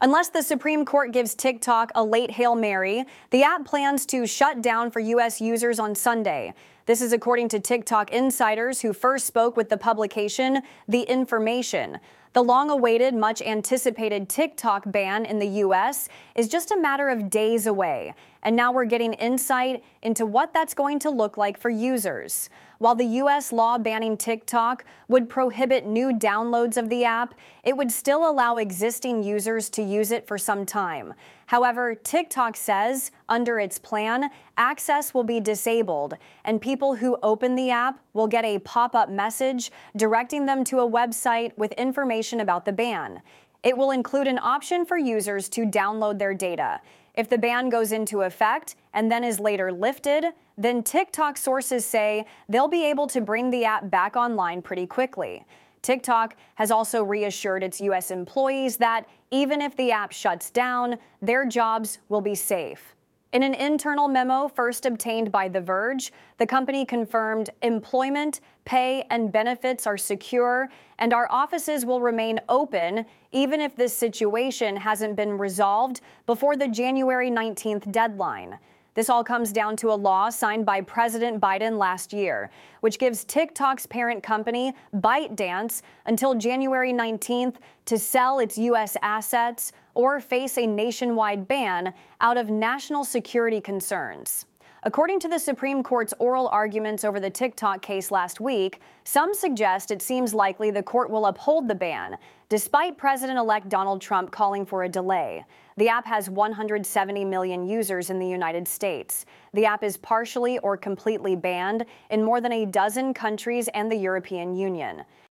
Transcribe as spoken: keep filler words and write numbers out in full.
Unless the Supreme Court gives TikTok a late Hail Mary, the app plans to shut down for U S users on Sunday. This is according to TikTok insiders who first spoke with the publication The Information. The long-awaited, much-anticipated TikTok ban in the U S is just a matter of days away, and now we're getting insight into what that's going to look like for users. While the U S law banning TikTok would prohibit new downloads of the app, it would still allow existing users to use it for some time. However, TikTok says, under its plan, access will be disabled, and people who open the app will get a pop-up message directing them to a website with information about the ban. It will include an option for users to download their data. If the ban goes into effect and then is later lifted, then TikTok sources say they'll be able to bring the app back online pretty quickly. TikTok has also reassured its U S employees that even if the app shuts down, their jobs will be safe. In an internal memo first obtained by The Verge, the company confirmed employment, pay, and benefits are secure, and our offices will remain open even if this situation hasn't been resolved before the January nineteenth deadline. This all comes down to a law signed by President Biden last year, which gives TikTok's parent company, ByteDance, until January nineteenth to sell its U S assets or face a nationwide ban out of national security concerns. According to the Supreme Court's oral arguments over the TikTok case last week, some suggest it seems likely the court will uphold the ban, despite President-elect Donald Trump calling for a delay. The app has one hundred seventy million users in the United States. The app is partially or completely banned in more than a dozen countries and the European Union.